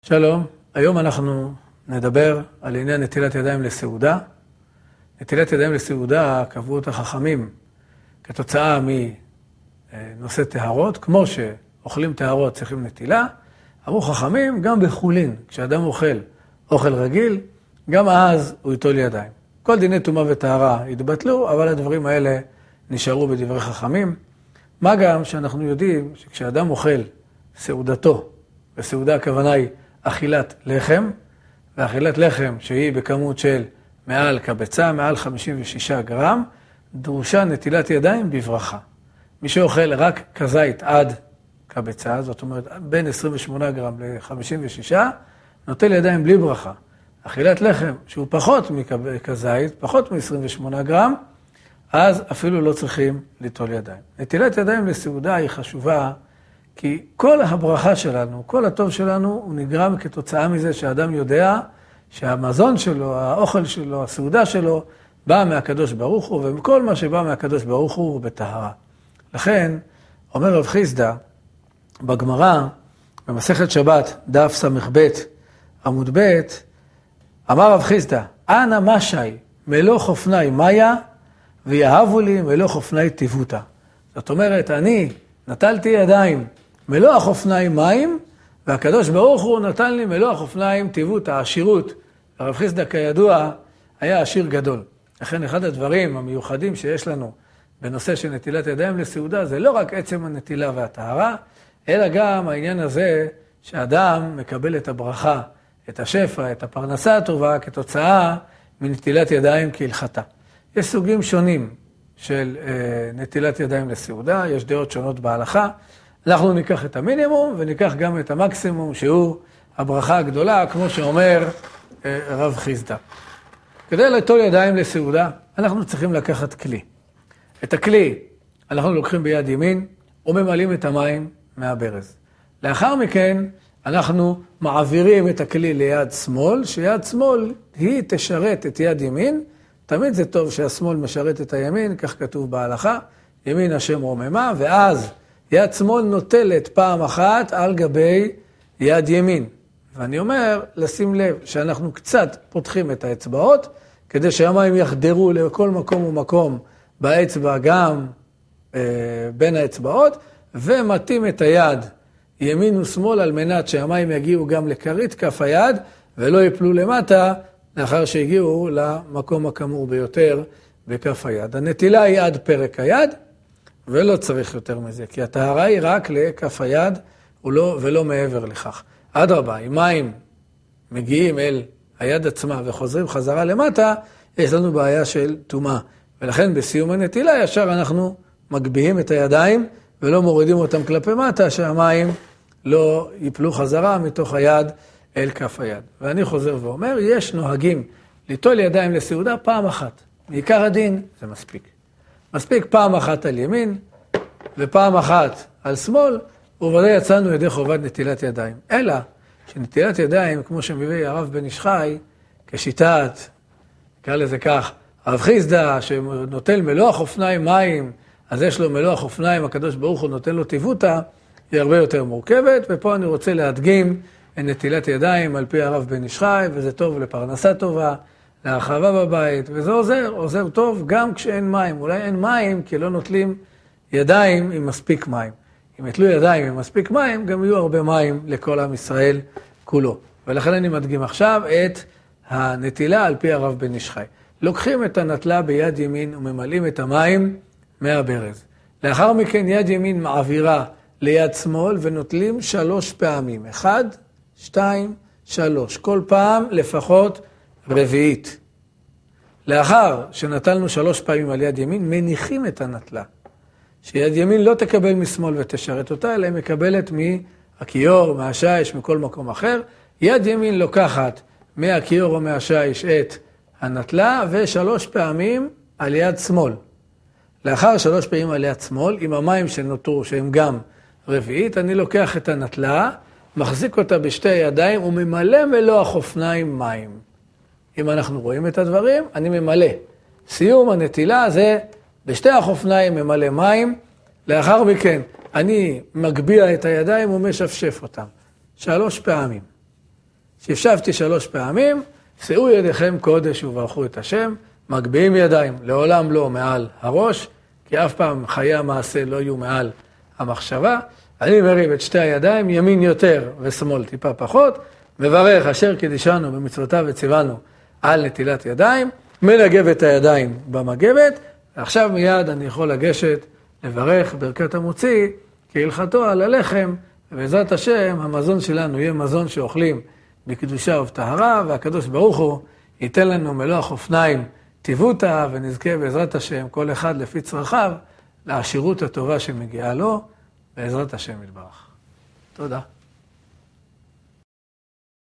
שלום, היום אנחנו נדבר על עניין נטילת ידיים לסעודה. נטילת ידיים לסעודה קבעו אותה חכמים כתוצאה מנושא טהרות, כמו שאוכלים טהרות צריכים נטילה. אמרו חכמים גם בחולין, כשאדם אוכל רגיל, גם אז הוא ייטול ידיים. כל דיני טומאה וטהרה התבטלו, אבל הדברים האלה נשארו בדברי חכמים. מה גם שאנחנו יודעים שכשאדם אוכל סעודתו, וסעודה הכוונה היא אכילת לחם, ואכילת לחם שהיא בכמות של מעל קבצה, מעל 56 גרם, דרושה נטילת ידיים בברכה. מי שאוכל רק כזית עד קבצה, זאת אומרת בין 28 גרם ל-56, נוטל ידיים בלי ברכה. אכילת לחם שהוא פחות מכזית, פחות מ-28 גרם, אז אפילו לא צריכים ליטול ידיים. נטילת ידיים לסעודה היא חשובה, כי כל הברכה שלנו, כל הטוב שלנו, הוא נגרם כתוצאה מזה שהאדם יודע שהמזון שלו, האוכל שלו, הסעודה שלו, בא מהקדוש ברוך הוא, וכל מה שבא מהקדוש ברוך הוא בטהרה. לכן, אומר רב חיסדא, בגמרא, במסכת שבת, דף ס"ב, עמוד ב', אמר רב חיסדא, אנא משי, מלוך אופני מאיה, ויאהבו לי מלוך אופני טיבותא. זאת אומרת, אני נטלתי ידיים מלוח אופניים מים, והקדוש ברוך הוא נתן לי מלוח אופניים טיבותא, העשירות. הרב חיסדא כידוע היה עשיר גדול. לכן אחד הדברים המיוחדים שיש לנו בנושא של נטילת ידיים לסעודה, זה לא רק עצם הנטילה והטהרה, אלא גם העניין הזה שאדם מקבל את הברכה, את השפע, את הפרנסה הטובה, כתוצאה מנטילת ידיים כהלכתה. יש סוגים שונים של נטילת ידיים לסעודה, יש דעות שונות בהלכה. אנחנו ניקח את המינימום וניקח גם את המקסימום, שהוא הברכה הגדולה, כמו שאומר רב חיסדא. כדי ליטול ידיים לסעודה, אנחנו צריכים לקחת כלי. את הכלי אנחנו לוקחים ביד ימין וממלאים את המים מהברז. לאחר מכן אנחנו מעבירים את הכלי ליד שמאל, שיד שמאל היא תשרת את יד ימין. תמיד זה טוב שהשמאל משרת את הימין, כך כתוב בהלכה, ימין השם רוממה, ואז יד שמאל נוטלת פעם אחת על גבי יד ימין. ואני אומר, לשים לב שאנחנו קצת פותחים את האצבעות, כדי שהמים יחדרו לכל מקום ומקום באצבע גם בין האצבעות, ומתאים את היד ימין ושמאל על מנת שהמים יגיעו גם לכרית כף היד, ולא יפלו למטה לאחר שהגיעו למקום הכמור ביותר בכף היד. הנטילה היא עד פרק היד, ולא צריך יותר מזה, כי הטהרה היא רק לכף היד ולא מעבר לכך. אדרבה, אם מים מגיעים אל היד עצמה וחוזרים חזרה למטה, יש לנו בעיה של טומאה. ולכן בסיום הנטילה ישר אנחנו מגביהים את הידיים ולא מורידים אותם כלפי מטה, שהמים לא ייפלו חזרה מתוך היד אל כף היד. ואני חוזר ואומר, יש נוהגים ליטול ידיים לסעודה פעם אחת. בעיקר הדין זה מספיק. מספיק פעם אחת על ימין, ופעם אחת על שמאל, ובוודאי יצאנו ידי חובת נטילת ידיים. אלא שנטילת ידיים, כמו שמביא הרב בן איש חי, כשיטת, נקרא לזה כך, הרב חיסדא, שנוטל מלוח אופניים מים, אז יש לו מלוח אופניים, הקדוש ברוך הוא נותן לו טיבותא, היא הרבה יותר מורכבת, ופה אני רוצה להדגים את נטילת ידיים על פי הרב בן איש חי, וזה טוב לפרנסה טובה, להרחבה בבית, וזה עוזר טוב גם כשאין מים. אולי אין מים כי לא נוטלים ידיים עם מספיק מים. אם יטלו ידיים עם מספיק מים, גם יהיו הרבה מים לכל עם ישראל כולו. ולכן אני מדגים עכשיו את הנטילה על פי הרב בן איש חי. לוקחים את הנטלה ביד ימין וממלאים את המים מהברז. לאחר מכן יד ימין מעבירה ליד שמאל ונוטלים 3 פעמים. 1, 2, 3. כל פעם לפחות רביעית. לאחר שנטלנו 3 פעמים על יד ימין, מניחים את הנטלה. שיד ימין לא תקבל משמאל ותשרת אותה, אלא היא מקבלת מהכיור, מהשיש, מכל מקום אחר. יד ימין לוקחת מהכיור או מהשיש את הנטלה, ו3 פעמים על יד שמאל. לאחר 3 פעמים על יד שמאל, עם המים שנותרו, שהם גם רביעית, אני לוקח את הנטלה, מחזיק אותה בשתי ידיים, וממלא מלוח אופניים מים. אם אנחנו רואים את הדברים, אני ממלא. סיום הנטילה זה בשתי החופניים ממלא מים, לאחר מכן אני מגביע את הידיים ומשפשף אותם. 3 פעמים. שפשפתי 3 פעמים, שאו ידיכם קודש וברכו את השם, מגביהים ידיים, לעולם לא מעל הראש, כי אף פעם חיי המעשה לא יהיו מעל המחשבה. אני מרים את 2 הידיים, ימין יותר ושמאל טיפה פחות, מברך אשר קידשנו במצוותיו וציוונו על נטילת ידיים, מנגב את הידיים במגבת, ועכשיו מיד אני יכול לגשת לברך ברכת המוציא, כהלכתו על הלחם, ובעזרת השם המזון שלנו יהיה מזון שאוכלים בקדושה ובטהרה, והקדוש ברוך הוא ייתן לנו מלוא אופניים טיבותא, ונזכה בעזרת השם כל אחד לפי צרכיו לעשירות הטובה שמגיעה לו, בעזרת השם יתברך. תודה.